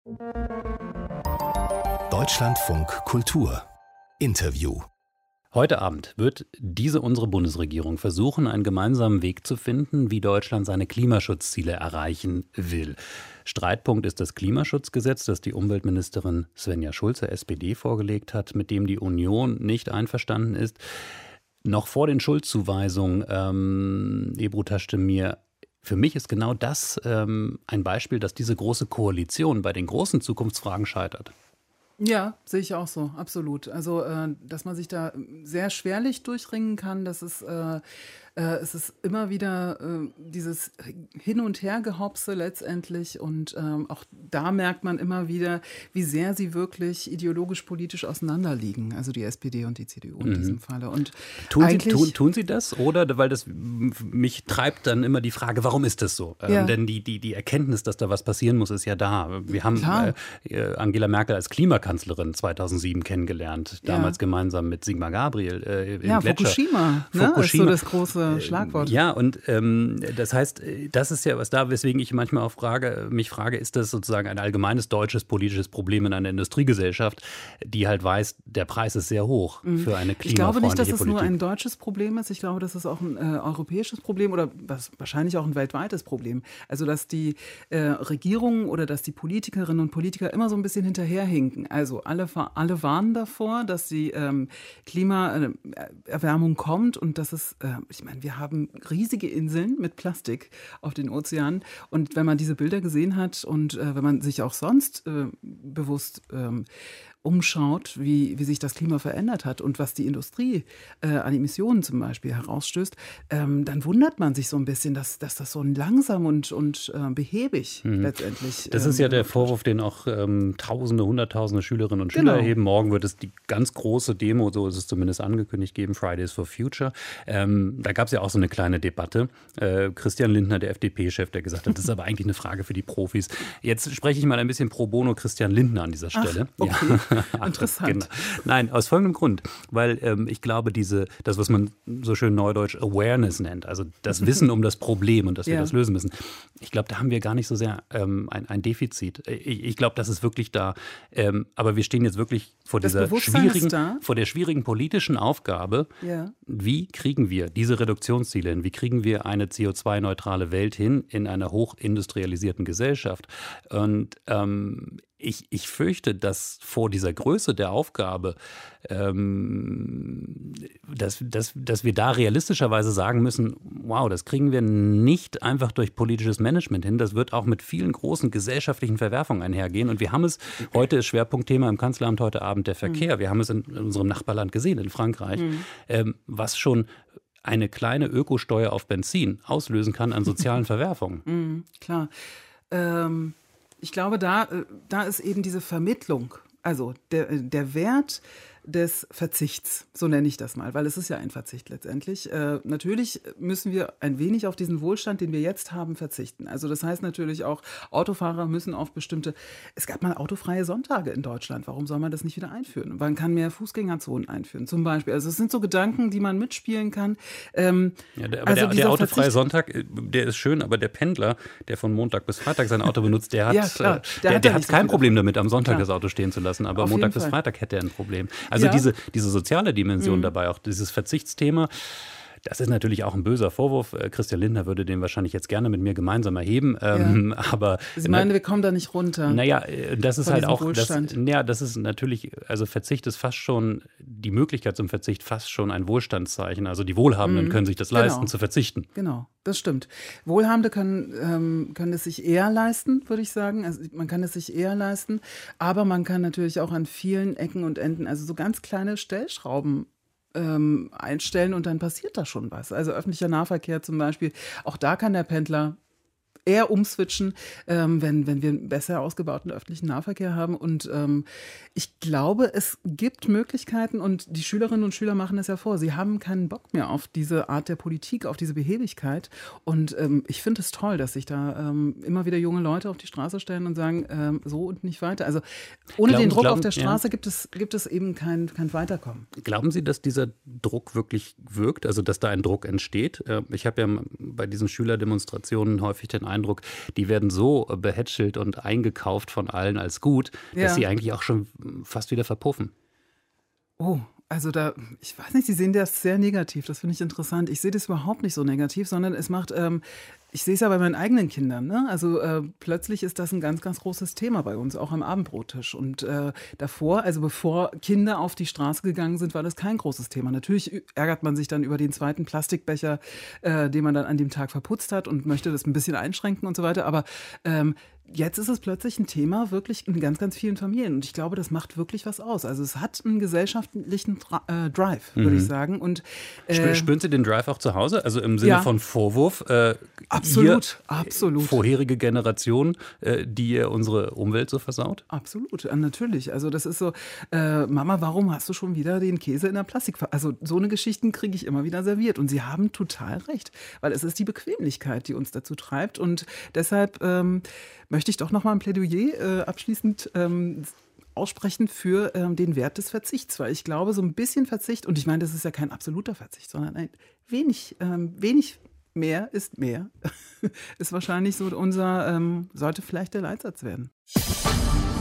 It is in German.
Deutschlandfunk Kultur Interview. Heute Abend wird unsere Bundesregierung versuchen, einen gemeinsamen Weg zu finden, wie Deutschland seine Klimaschutzziele erreichen will. Streitpunkt ist das Klimaschutzgesetz, das die Umweltministerin Svenja Schulze, SPD, vorgelegt hat, mit dem die Union nicht einverstanden ist. Noch vor den Schuldzuweisungen, Ebru Taschdemir, für mich ist genau das ein Beispiel, dass diese große Koalition bei den großen Zukunftsfragen scheitert. Ja, sehe ich auch so, absolut. Also, dass man sich da sehr schwerlich durchringen kann, es ist immer wieder dieses Hin- und Hergehopse letztendlich und auch da merkt man immer wieder, wie sehr sie wirklich ideologisch-politisch auseinanderliegen, also die SPD und die CDU in diesem Falle. Und tun Sie das? Oder, weil das mich treibt dann immer die Frage, warum ist das so? Ja. Denn die Erkenntnis, dass da was passieren muss, ist ja da. Wir haben Angela Merkel als Klimakanzlerin 2007 kennengelernt, damals gemeinsam mit Sigmar Gabriel im Gletscher. Fukushima, ne? Ist so das große Schlagwort. Ja, und das heißt, das ist ja was da, weswegen ich manchmal auch mich frage, ist das sozusagen ein allgemeines deutsches politisches Problem in einer Industriegesellschaft, die halt weiß, der Preis ist sehr hoch für eine klimafreundliche Politik. Ich glaube nicht, dass es nur ein deutsches Problem ist. Ich glaube, das ist auch ein europäisches Problem oder wahrscheinlich auch ein weltweites Problem. Also, dass die Regierungen oder dass die Politikerinnen und Politiker immer so ein bisschen hinterherhinken. Also, alle warnen davor, dass die Klimaerwärmung kommt und dass es, ich meine, wir haben riesige Inseln mit Plastik auf den Ozeanen und wenn man diese Bilder gesehen hat und wenn man sich auch sonst bewusst umschaut, wie sich das Klima verändert hat und was die Industrie an Emissionen zum Beispiel herausstößt, dann wundert man sich so ein bisschen, dass das so langsam und behäbig letztendlich Das ist ja der Vorwurf, den auch Tausende, Hunderttausende Schülerinnen und Schüler erheben. Morgen wird es die ganz große Demo, so ist es zumindest angekündigt, geben, Fridays for Future. Da gab es ja auch so eine kleine Debatte. Christian Lindner, der FDP-Chef, der gesagt hat, das ist aber eigentlich eine Frage für die Profis. Jetzt spreche ich mal ein bisschen pro bono Christian Lindner an dieser Stelle. Ach, okay. Interessant. Genau. Nein, aus folgendem Grund, weil ich glaube, das, was man so schön neudeutsch Awareness nennt, also das Wissen um das Problem und dass wir das lösen müssen, ich glaube, da haben wir gar nicht so sehr ein Defizit. Ich glaube, das ist wirklich da, aber wir stehen jetzt wirklich vor der schwierigen politischen Aufgabe, wie kriegen wir diese Reduktionsziele hin, wie kriegen wir eine CO2-neutrale Welt hin in einer hochindustrialisierten Gesellschaft und ich fürchte, dass vor dieser Größe der Aufgabe, dass wir da realistischerweise sagen müssen, wow, das kriegen wir nicht einfach durch politisches Management hin. Das wird auch mit vielen großen gesellschaftlichen Verwerfungen einhergehen. Und wir haben es, heute ist Schwerpunktthema im Kanzleramt heute Abend der Verkehr. Wir haben es in unserem Nachbarland gesehen, in Frankreich, was schon eine kleine Ökosteuer auf Benzin auslösen kann an sozialen Verwerfungen. Klar. Ich glaube, da ist eben diese Vermittlung, also der Wert des Verzichts, so nenne ich das mal, weil es ist ja ein Verzicht letztendlich. Natürlich müssen wir ein wenig auf diesen Wohlstand, den wir jetzt haben, verzichten. Also das heißt natürlich auch, Autofahrer müssen auf es gab mal autofreie Sonntage in Deutschland, warum soll man das nicht wieder einführen? Man kann mehr Fußgängerzonen einführen, zum Beispiel. Also es sind so Gedanken, die man mitspielen kann. Der autofreie Sonntag, der ist schön, aber der Pendler, der von Montag bis Freitag sein Auto benutzt, der hat kein Problem damit, am Sonntag das Auto stehen zu lassen, aber Montag bis Freitag hätte er ein Problem. Also diese soziale Dimension dabei, auch dieses Verzichtsthema, das ist natürlich auch ein böser Vorwurf. Christian Lindner würde den wahrscheinlich jetzt gerne mit mir gemeinsam erheben. Aber Sie meinen, wir kommen da nicht runter? Naja, das ist halt auch, das ist natürlich, also Verzicht ist fast schon, die Möglichkeit zum Verzicht fast schon ein Wohlstandszeichen. Also die Wohlhabenden können sich das leisten, zu verzichten. Genau, das stimmt. Wohlhabende können es sich eher leisten, würde ich sagen. Also man kann es sich eher leisten, aber man kann natürlich auch an vielen Ecken und Enden, also so ganz kleine Stellschrauben einstellen und dann passiert da schon was. Also öffentlicher Nahverkehr zum Beispiel, auch da kann der Pendler eher umswitchen, wenn wir einen besser ausgebauten öffentlichen Nahverkehr haben. Und ich glaube, es gibt Möglichkeiten und die Schülerinnen und Schüler machen es ja vor. Sie haben keinen Bock mehr auf diese Art der Politik, auf diese Behebigkeit. Und ich finde es toll, dass sich da immer wieder junge Leute auf die Straße stellen und sagen, so und nicht weiter. Also ohne den Druck auf der Straße gibt es eben kein Weiterkommen. Glauben Sie, dass dieser Druck wirklich wirkt, also dass da ein Druck entsteht? Ich habe ja bei diesen Schülerdemonstrationen häufig den Eindruck, die werden so behätschelt und eingekauft von allen als gut, dass sie eigentlich auch schon fast wieder verpuffen. Oh, also ich weiß nicht, Sie sehen das sehr negativ, das finde ich interessant. Ich sehe das überhaupt nicht so negativ, sondern es macht, ich sehe es ja bei meinen eigenen Kindern, ne? Also plötzlich ist das ein ganz, ganz großes Thema bei uns, auch am Abendbrottisch. Und davor, also bevor Kinder auf die Straße gegangen sind, war das kein großes Thema. Natürlich ärgert man sich dann über den zweiten Plastikbecher, den man dann an dem Tag verputzt hat und möchte das ein bisschen einschränken und so weiter. Aber jetzt ist es plötzlich ein Thema wirklich in ganz, ganz vielen Familien. Und ich glaube, das macht wirklich was aus. Also es hat einen gesellschaftlichen Drive, würde ich sagen. Und, spüren Sie den Drive auch zu Hause? Also im Sinne von Vorwurf? Absolut. Vorherige Generation, die ihr unsere Umwelt so versaut? Absolut, natürlich. Also das ist so, Mama, warum hast du schon wieder den Käse in der Also so eine Geschichten kriege ich immer wieder serviert. Und Sie haben total recht, weil es ist die Bequemlichkeit, die uns dazu treibt. Und deshalb möchte ich doch noch mal ein Plädoyer abschließend aussprechen für den Wert des Verzichts. Weil ich glaube, so ein bisschen Verzicht, und ich meine, das ist ja kein absoluter Verzicht, sondern ein wenig mehr ist mehr, ist wahrscheinlich so sollte vielleicht der Leitsatz werden.